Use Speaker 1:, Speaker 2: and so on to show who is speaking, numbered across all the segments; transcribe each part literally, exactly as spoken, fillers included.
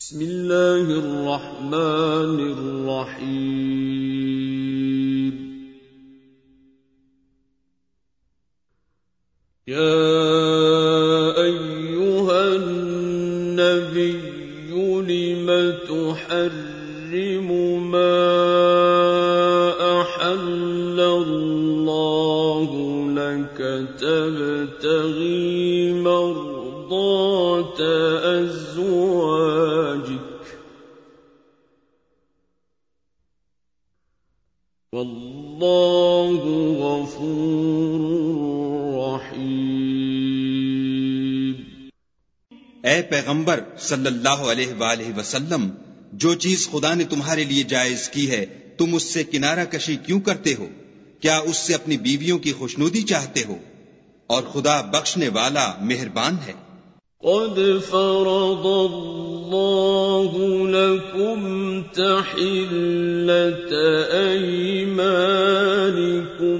Speaker 1: بسم الله الرحمن الرحيم. يا أيها النبي لم تحرم ما أحل الله لك تبتغي مرضات أزواجك والله غفور رحيم.
Speaker 2: ऐ पैगंबर सल्लल्लाहु अलैहि वालैहि वसल्लम, जो चीज खुदा ने तुम्हारे लिए जायज की है तुम उससे किनारा कशी क्यों करते हो? क्या उससे अपनी बीवियों की खुशनुदी चाहते हो? और खुदा बख्शने वाला मेहरबान है।
Speaker 1: قد فرض الله لكم تحلة أيمانكم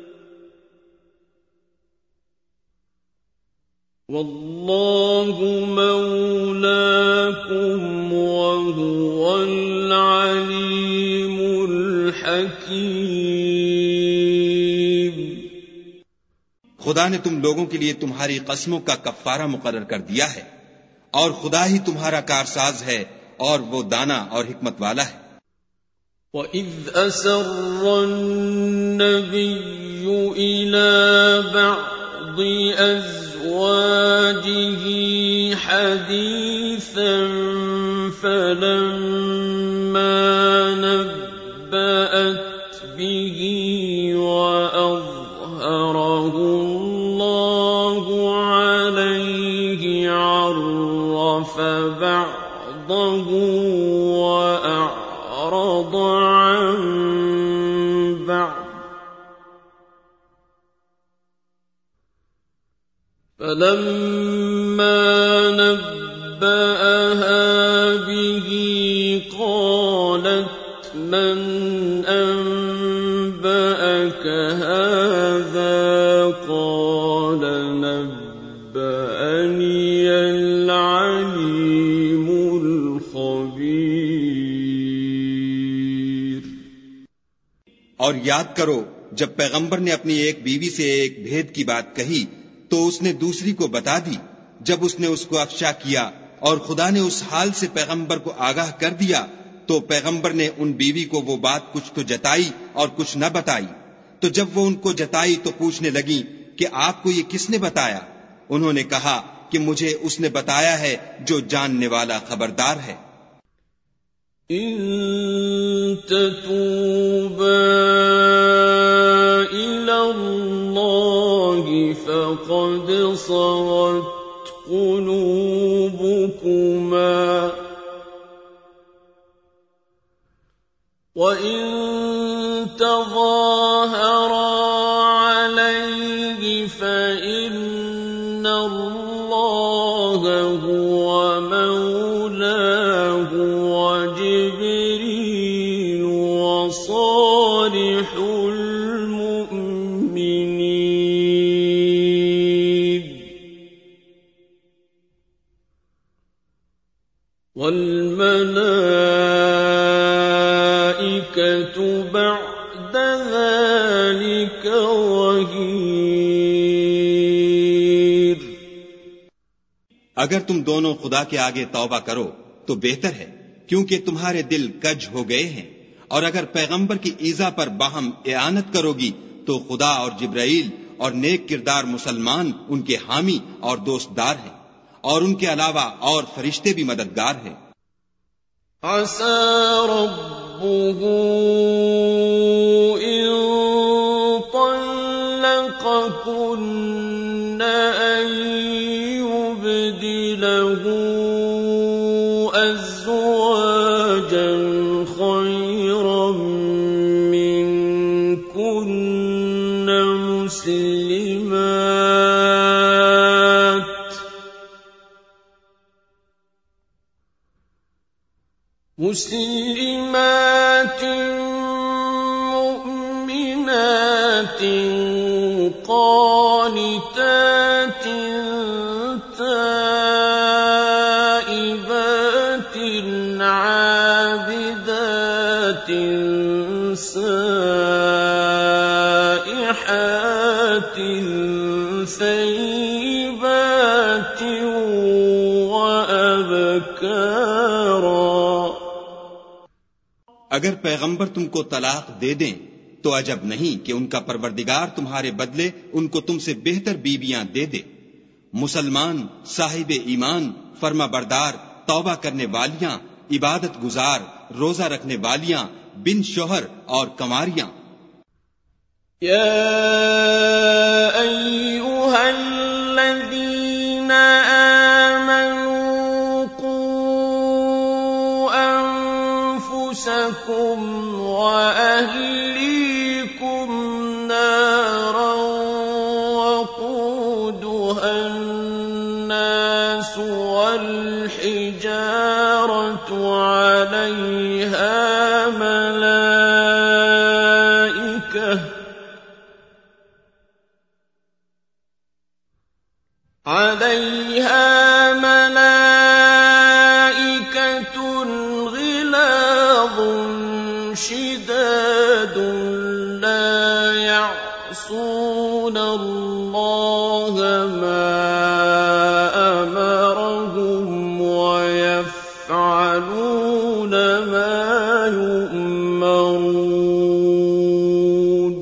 Speaker 1: والله مولاكم وهو العليم الحكيم.
Speaker 2: खुदा ने तुम लोगों के लिए तुम्हारी कस्मों का कफ्फारा मुकर्रर कर दिया है और खुदा ही तुम्हारा कारसाज है और वो दाना और हिकमत वाला है.
Speaker 1: وَإِذْ أَسَرَّ النَّبِيُّ إِلَى بَعْضِ أَزْوَاجِهِ حَدِيثًا فَلَمَّا نَبَّأَتْ بِهِ وَأَظْهَرَهُ اللَّهُ عَلَيْهِ عَرَّفَ بَعْضَهُ وَأَعْرَضَ عَن بَعْضٍ فَلَمَّا نَبَّأَهَا بِهِ قَالَتْ مَنْ أَنبَأَكَ هَذَا قَالَ نَبَّأَنِيَ الْعَلِيمُ الْخَبِيرُ.
Speaker 2: और याद करो जब पैगंबर ने अपनी एक बीवी से एक भेद की बात कही तो उसने दूसरी को बता दी. जब उसने उसको अफशा किया और खुदा ने उस हाल से पैगंबर को आगाह कर दिया तो पैगंबर ने उन बीवी को वो बात कुछ तो जताई और कुछ न बताई. तो जब वो उनको जताई तो पूछने लगी कि आपको ये किसने बताया? उन्होंने कहा कि मुझे उसने बताया है जो जानने वाला खबरदार है.
Speaker 1: إن تتوبا إلى الله فقد صغت قلوبكما وإن تظاهرا عليه فإن الله هو مولاه وجبريل وصالح المؤمنين والملائكة بعد ذلك ظهير.
Speaker 2: अगर तुम दोनों खुदा के आगे तौबा करो तो बेहतर है क्योंकि तुम्हारे दिल कज हो गए हैं. और अगर पैगंबर की ईजा पर बाहम एआनत करोगी तो खुदा और जिब्राइल और नेक किरदार मुसलमान उनके हामी और दोस्तदार हैं और उनके अलावा और फरिश्ते भी मददगार हैं.
Speaker 1: عسى ربه إن طلقكن أن يبدله أزواجا خيرا منكن مسلمات مسلمات مؤمنات قانتات تائبات عابدات سائحات ثيبات وأبكارا.
Speaker 2: अगर पैगंबर तुमको तलाक दे दें तो अजब नहीं कि उनका परवरदिगार तुम्हारे बदले उनको तुमसे बेहतर बीवियां दे दे. मुसलमान, साहिब ईमान, फर्मा बरदार, तौबा करने वालियां, इबादत गुजार, रोजा रखने वालियां, बिन शोहर और कमारियां.
Speaker 1: या अय्युहल्लज़ीना आमनू qū anfusakum wa ahलीकुम नारन वक़ूदुहा الناس والحجارة عليها ملائكة عليها ملائكة غلاظ شداد لا يعصون الله ما أمرهم ويفعلون ما يؤمرون.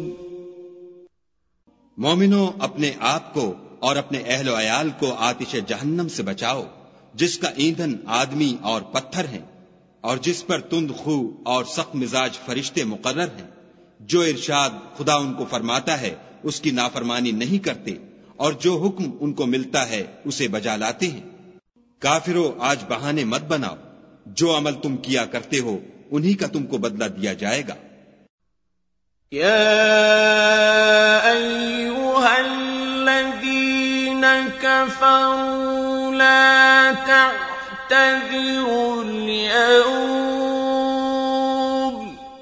Speaker 2: मोमिनो, अपने आप को और अपने अहलो अयाल को आतिश जहन्नम से बचाओ, जिसका ईंधन आदमी और पत्थर हैं, और जिस पर तुंद खू और सख्त मिजाज फरिश्ते मुकर्रर हैं, जो इरशाद खुदा उनको फरमाता है उसकी नाफरमानी नहीं करते, और जो हुक्म उनको मिलता है उसे बजा लाते हैं. काफिरों, आज बहाने मत बनाओ. जो अमल तुम किया करते हो उन्हीं का तुमको बदला दिया जाएगा.
Speaker 1: या अय्युहल्लज़ीना कफ़रू ला तअ्तज़िरुल यौम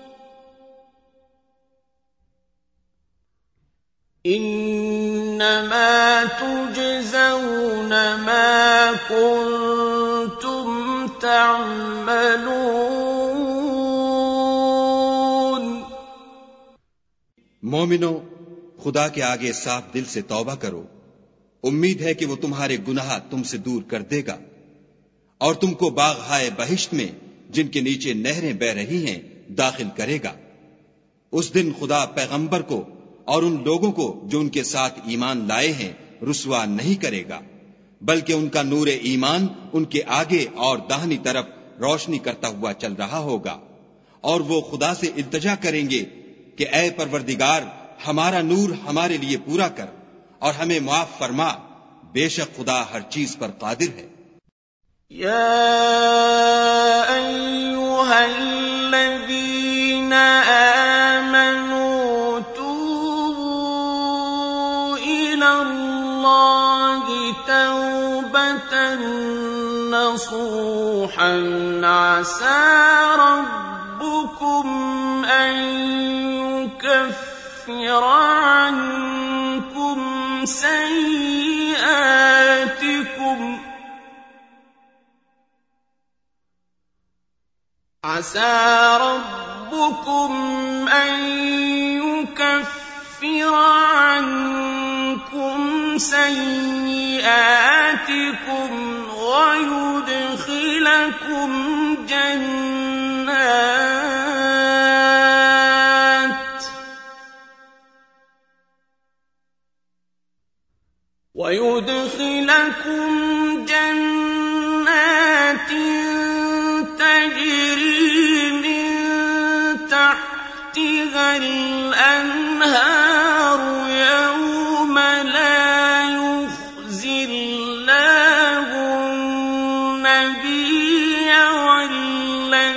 Speaker 1: इन्नमा तुजज़ौन मा कुन्तुम तअमलून.
Speaker 2: मोमिनो, खुदा के आगे साफ दिल से तौबा करो. उम्मीद है कि वो तुम्हारे गुनाह तुमसे दूर कर देगा और तुमको बाग हाय बहिश्त में, जिनके नीचे नहरें बह रही हैं, दाखिल करेगा. उस दिन खुदा पैगंबर को और उन लोगों को जो उनके साथ ईमान लाए हैं रुसवा नहीं करेगा, बल्कि उनका नूर ईमान उनके आगे और दाहिनी तरफ रोशनी करता हुआ चल रहा होगा, और वो खुदा से इल्तिजा करेंगे कि ऐ परवरदिगार, हमारा नूर हमारे लिए पूरा कर और हमें माफ फरमा, बेशक खुदा हर चीज पर कादिर है.
Speaker 1: या अय्युहल्लज़ीना आमनू तूबू इलल्लाहि तौबतन नसूहन असा रब्बुकुम अन युकफ्फिर अन्कुम सय्यिआतिकुम عسى ربكم أن يكفر عنكم سيئاتكم ويدخلكم جنات ويدخلكم جنات تجري من تحتها الأنهار يوم لا يخزي الله النبي والذين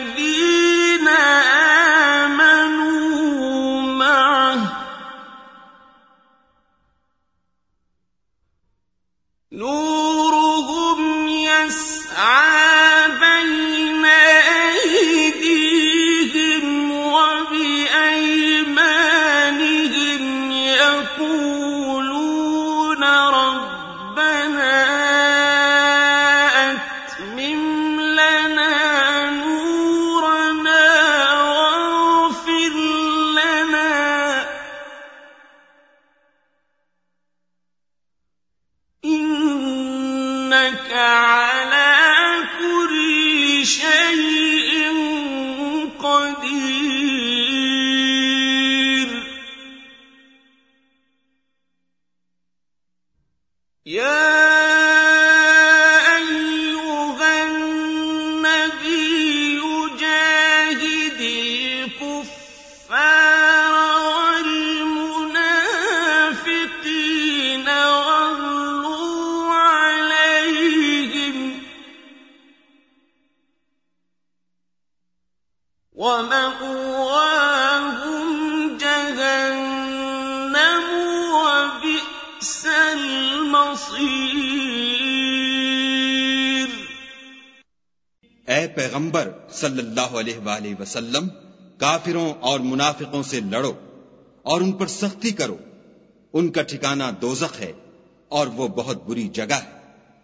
Speaker 1: وَمَأْوَاهُمْ جَهَنَّمُ وَبِئْسَ الْمَصِيرُ।
Speaker 2: ऐ पैगंबर सल्लल्लाहु अलैहि वसल्लम, काफिरों और मुनाफिकों से लड़ो और उन पर सख्ती करो। उनका ठिकाना दोज़ख है और वो बहुत बुरी जगह है।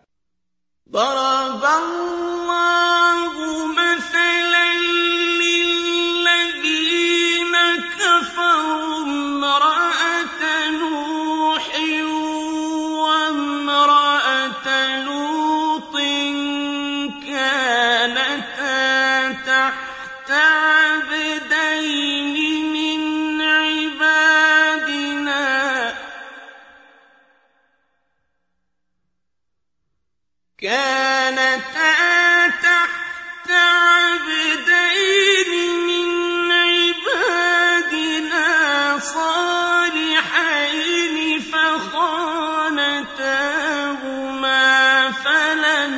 Speaker 1: ضرب الله مثلا للذين كفروا امرأة نوح وامرأة لوط كانتا تحت عبدين من عبادنا كانتا تحت عبدين من عبادنا صالحين فخانتاهما فلم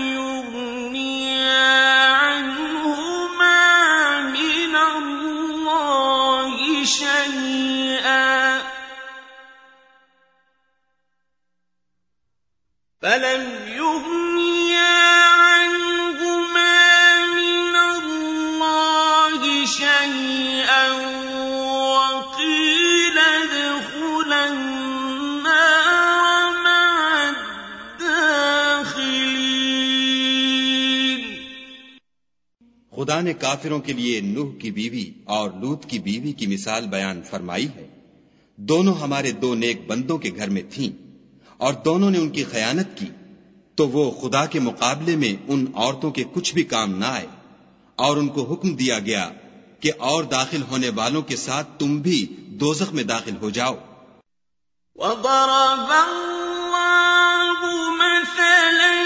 Speaker 1: يغنيا عنهما من الله شيئا فلم يغنيا عنهما من الله شيئا وقيل ادخلا النار مع الداخلين।
Speaker 2: खुदा ने काफिरों के लिए नूह की बीवी और लूत की बीवी की मिसाल बयान फरमाई है। दोनों हमारे दो नेक बंदों के घर में थीं और दोनों ने उनकी खयानत की, तो वो खुदा के मुकाबले में उन औरतों के कुछ भी काम न आए और उनको हुक्म दिया गया कि और दाखिल होने वालों के साथ तुम भी दोज़ख में दाखिल हो जाओ।
Speaker 1: وَضَرَبَ اللَّهُ مَثَلًا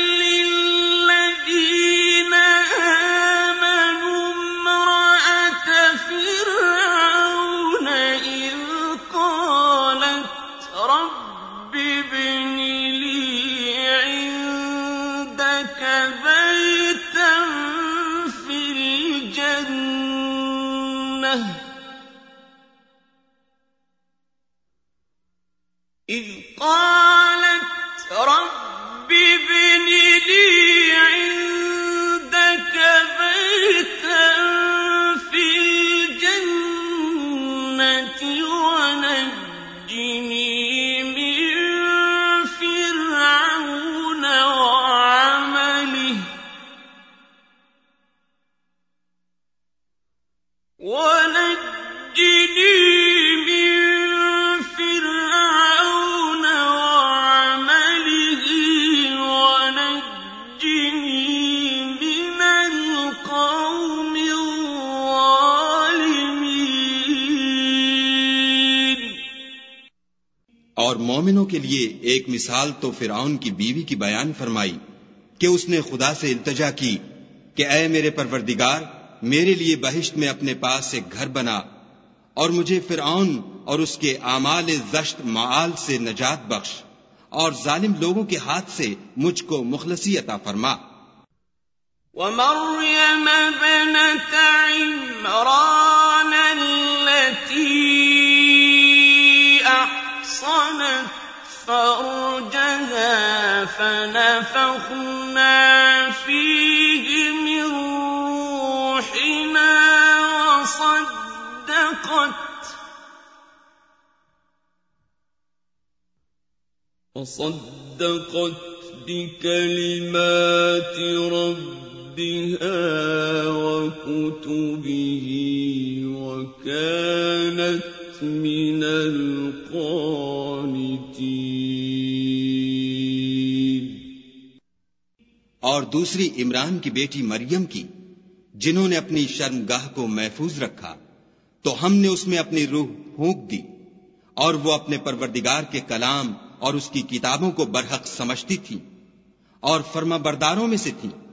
Speaker 1: لِّلَّذِينَ آمَنُوا امْرَأَتَ فِرْعَوْنَ إِذْ قَالَتْ رَبِّ ابْنِ لِي عِندَكَ بَيْتًا فِي الْجَنَّةِ إِذْ قَالَتْ رَبِّ ابْنِ لِي عِندَكَ بَيْتًا فِي الْجَنَّةِ وَنَجِّنِي مِن فِرْعَوْنَ وَعَمَلِهِ وَنَجِّنِي مِن فِرْعَوْنَ وَعَمَلِهِ وَنَجِّنِي مِنَ الْقَوْمِ الظَّالِمِينَ।
Speaker 2: और मोमिनों के लिए एक मिसाल तो फिरौन की बीवी की बयान फरमाई कि उसने खुदा से इल्तिजा की कि ऐ मेरे परवरदिगार, मेरे लिए बहिश्त में अपने पास एक घर बना और मुझे फिरौन और उसके आमाल ज़श्त माल से नजात बख्श और जालिम लोगों के हाथ से मुझको मुखलसी अता फरमा।
Speaker 1: وَمَرْيَمَ ابْنَتَ عِمْرَانَ الَّتِي أَحْصَنَتْ فَرْجَهَا فَنَفَخْنَا فِيهِ مِن رُّوحِنَا وَصَدَّقَتْ وَصَدَّقَتْ بِكَلِمَاتِ رَبِّهَا وَكُتُبِهِ وَكَانَتْ مِنَ الْقَانِتِينَ।
Speaker 2: और दूसरी इमरान की बेटी मरियम की, जिन्होंने अपनी शर्मगाह को महफूज रखा, तो हमने उसमें अपनी रूह फूंक दी और वो अपने परवरदिगार के कलाम और उसकी किताबों को बरहक समझती थी और फर्माबरदारों में से थी।